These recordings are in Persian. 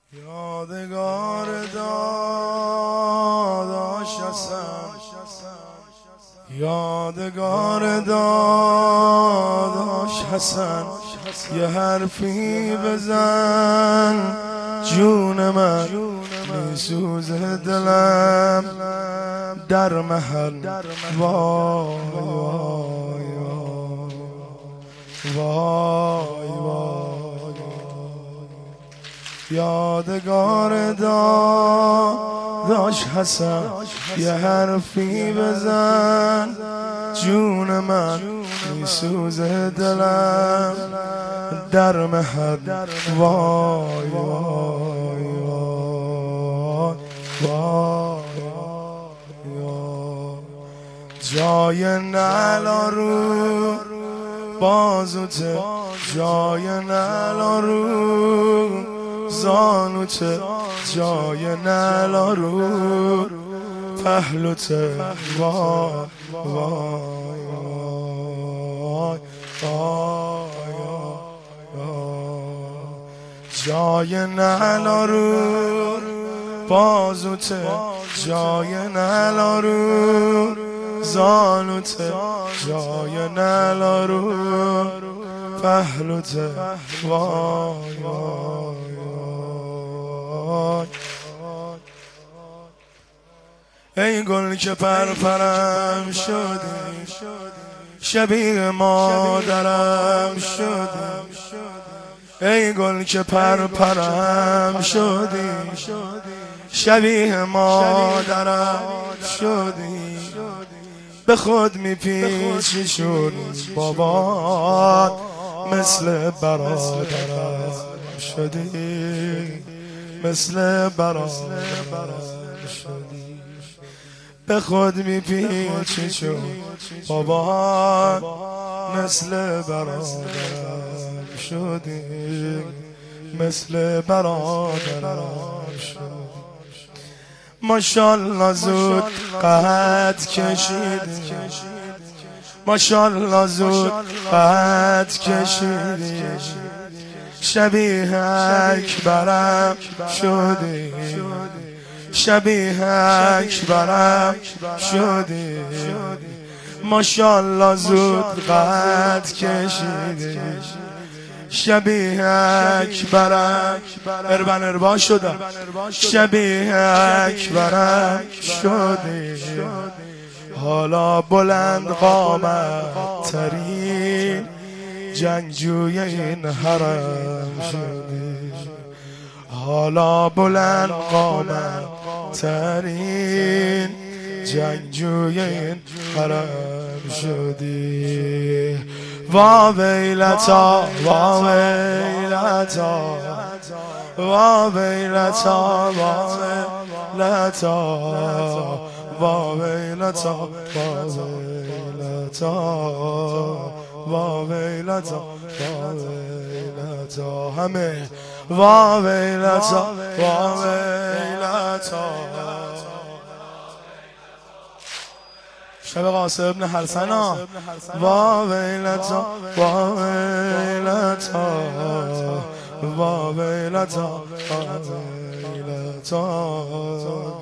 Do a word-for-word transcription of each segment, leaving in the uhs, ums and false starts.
یادگار داداش هستم، یادگار داداش حسن. یه حرفی بزن جون من، میسوزه دلم در محل. وای وای وای وای، یادگار داداش حسن. یه حرفی بزن جون من، میسوزه دلم در محل. وای وای وای وای، جای نعلا رو بازوته، جای نعلا رو زانوته، جای نعلا رو پهلوته. وای وای وای وای، جای نعلا رو بازوته، جای نعلا رو زانوته، جای نعلا رو پهلوته. وای وای وای، ای گل که پرپرم شدی، شبیه مادرم شدی. ای گل که پرپرم شدی، شبیه مادرم شدی. به خود میپیچی شد بابات، مثل برادرم شدی، مثل برادرم شدی. به خود میپیچی شد بابات، مثل برادرم شدی، مثل برادرم شدی. ماشالله زود قد کشیدی، ماشالله زود قد کشیدی. شبیه اکبرم شدی، شبیه اکبرم شدی. ماشالله زود قد کشیدی، شبیه اکبرم اربن اربا شدم، شبیه اکبرم شدی. حالا بلند قامت ترین جنگجوی این حرم شدی. حالا بلند قامت ترین جنگجوی این حرم شدی. وا ویلتا وا ویلتا وا ویلتا وا ویلتا وا ویلتا وا ویلتا وا ویلتا وا ویلتا، همه وا ویلتا وا ویلتا. شب قاسم ابن حسنا. وا ویلتا وا ویلتا وا ویلتا وا ویلتا.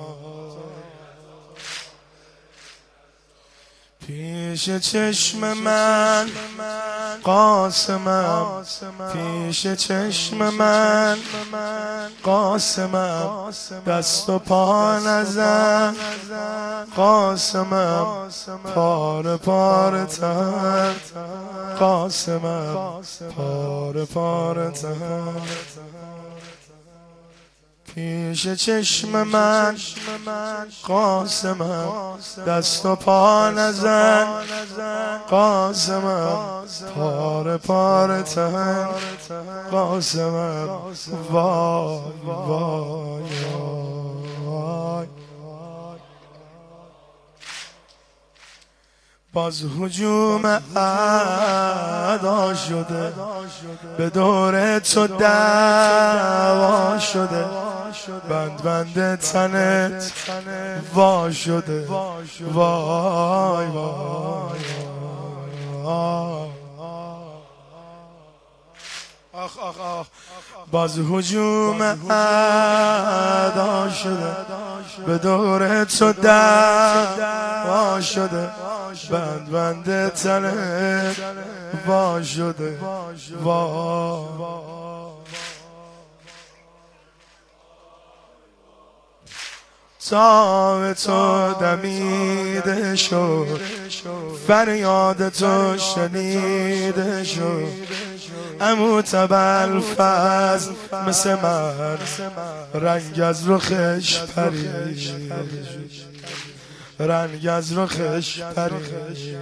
پیش چشم من قاسمم، پیش چشم من قاسمم. دست و پا نزن قاسمم، پاره پاره تن قاسمم، پاره پاره تن. پیش چشم من قاسمم، دست و پا نزن قاسمم، پاره پاره تن قاسمم. وای وای وای، باز هجوم اعدا شده، به دور تو دعوا شده. بند بند تنت وا شده. وای وای وای، آخ آخ آخ باز هجوم اعدا شده، به دور تو دعوا شده، بند بند تنت وا شده. وا تا تو دمیده شد، فریاد تو شنیده شد، عمو ابوالفضل مثل من رنگ از رخش پرید، رنگ از رخش پرید.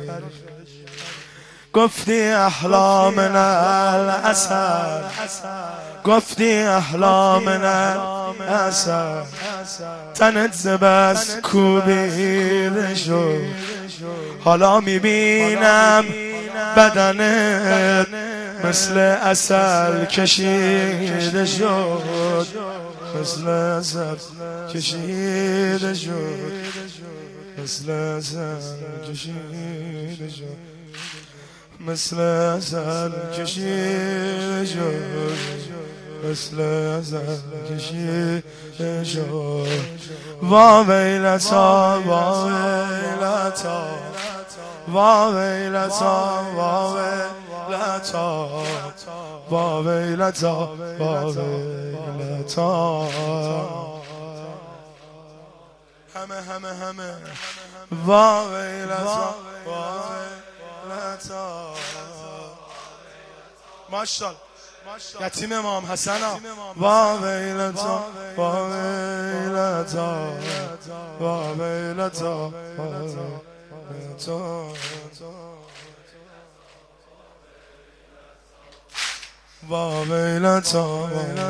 گفتی احلامنا العسل، گفتی احلامنا العسل، تنت زبست کوبیده شد، حالا میبینم بدنت مثل عسل کشیده شد، مثل عسل کشیده شد، مثل عسل کشیده شد، مثل عسل کشیده شد، مثل عسل کشیده شد. وا ویلتا وا ویلتا وا ویلتا وا ویلتا وا ویلتا وا ویلتا. همه همه همه وا ویلتا وا ویلتا. ماشاءالله یتیم امام حسن وا ویلتا وا ویلتا وا ویلتا وا ویلتا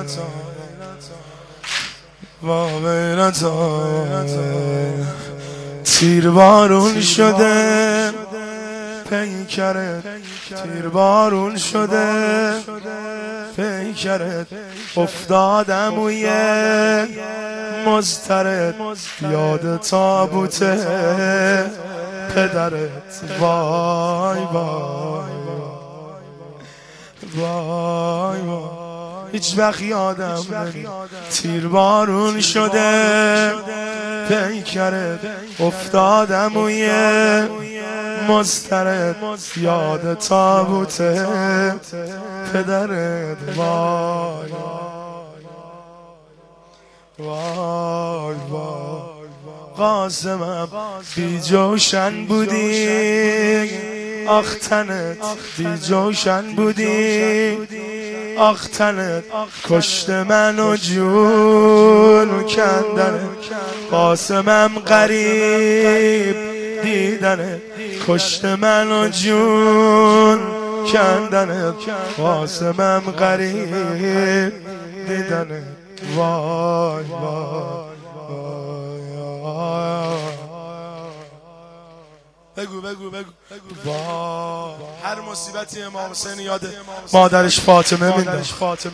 وا ویلتا. تیر بارون شده پیکرت، تیر بارون شده پیکرت، افتادم و یه مضطرد یاد تابوت پدرت. وای وای وای وای هیچ وقت یادم نمی. تیر بارون شده پیکرت، افتادم و یه مضطرد یاد تابوت پدرت. وای وای وای قاسمم بی جوشن بودی، آخ تنت بی جوشن بودی، آخ تنت کشت من و جون کندنت. قاسمم غریب دیدنت، کشت من و جون کندنت. قاسمم غریب دیدنت. وای وای بگو بگو بگو وای. هر مصیبتی امام حسین یاد مادرش فاطمه مینداش.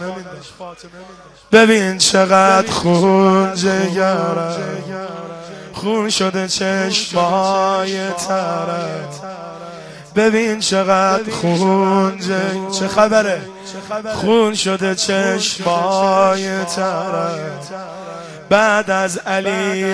ببین چقدر خون جگره، خون شده چشمای ترت. ببین چقدر خون جگره، چه خبره؟ خون شده چشمای ترت. بعد از علی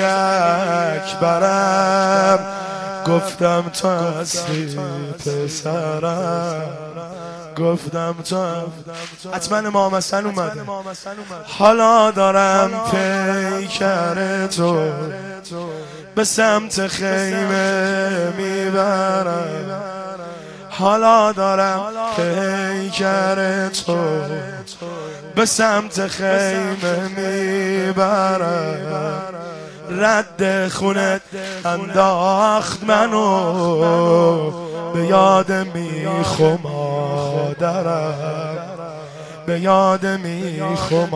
اکبرم گفتم تو هستی پسرم، گفتم تو حتما امام حسن اومده. حالا دارم پیکر تو به سمت خیمه میبرم، حالا دارم پیکر تو به سمت خیمه میبرم. رد خونت انداخت منو به یاد میخو مادرم، به یاد میخو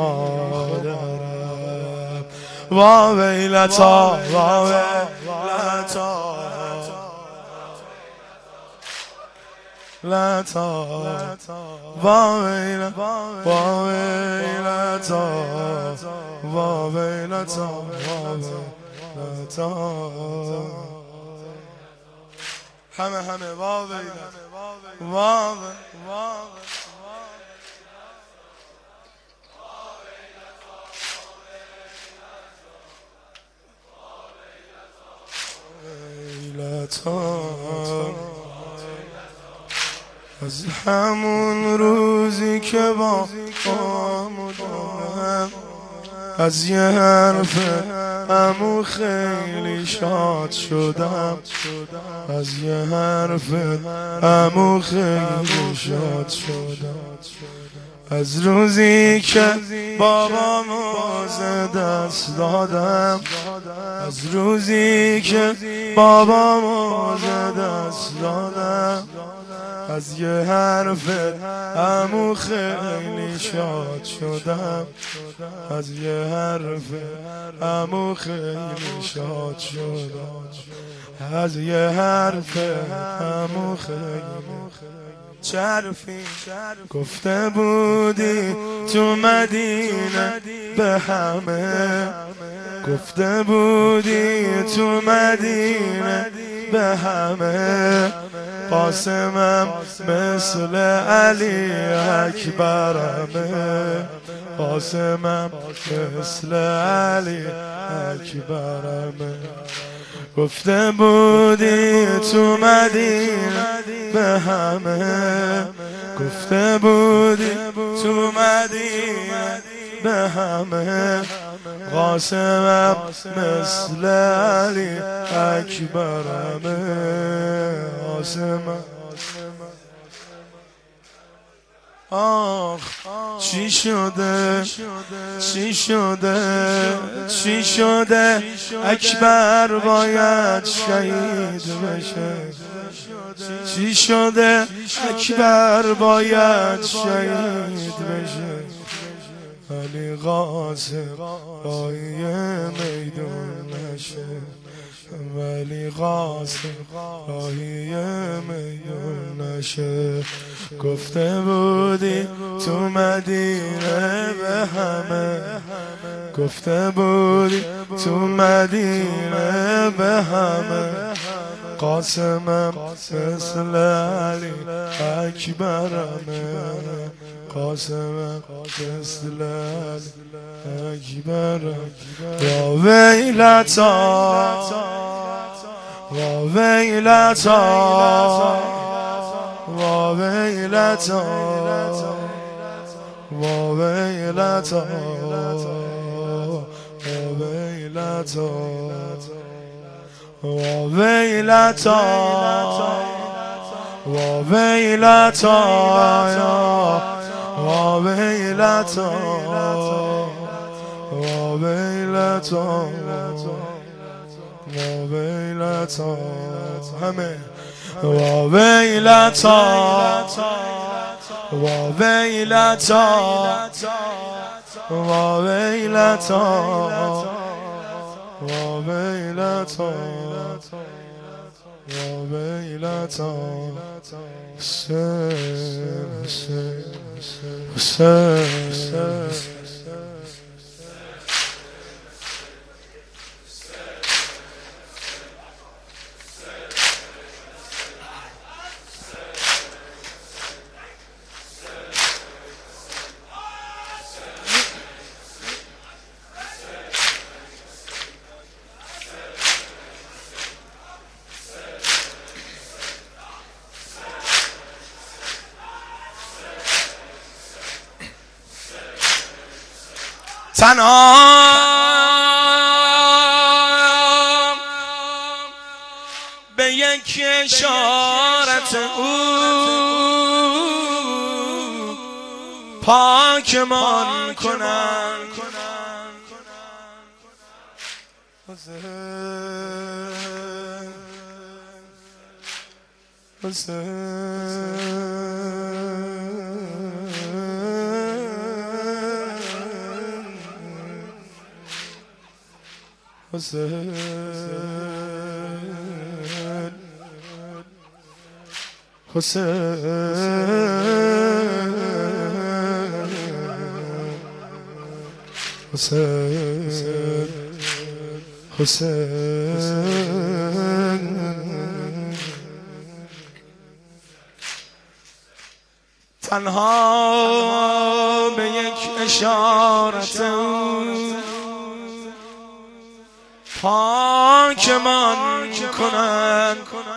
مادرم. وا ویلتا وا ویلتا لتا وا ویلتا وا ویلتا وا ویلتا وا ویلتا. همه همه وا ویلتا وا از همون روزی که با آمدم از یه حرف عمو خیلی شاد شدم، از یه حرف عمو خیلی شاد شدم. از روزی که بابامو ز دست دادم، از روزی که بابامو ز دست دادم، از یه حرف عمو خیلی شاد شدم، از یه حرف عمو خیلی شاد شدم، از یه حرف عمو خیلی. چه حرفی گفته بودی تو مدینه به همه، گفته بودی تو مدینه به همه، قاسمم مثل علی اکبرمه، قاسمم مثل علی اکبرمه. گفته بودی تو مدینه به همه، گفته بودی تو مدینه به همه، قاسمم مثل علی اکبرمه، قاسمم. آخ چی شده چی شده چی شده اکبر باید شهید بشه، چی شده اکبر باید شهید بشه، ولی قاسم راهی میدون نشه، ولی قاسم راهی میدون نشه. گفته بودی تو مدینه به همه، گفته بودی تو مدینه به همه، قاسمم مثل علی اکبرمه، قاسمم مثل علی اکبرمه. یا ویلتا یا ویلتا یا ویلتا یا ویلتا یا ویلتا یا ویلتا یا ویلتا یا ویلتا یا ویلتا یا ویلتا همه یا ویلتا یا ویلتا یا ویلتا یا ویلتا یا ویلتا. حسین حسین حسین تنها به یک اشارت او پاکمان کنن. حسین حسین حسین حسین تنها به یک اشارت او پاک پاکمان کنن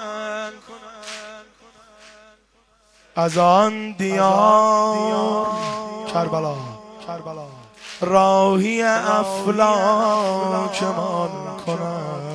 از آن دیار کربلا راهی افلاکمان کنن.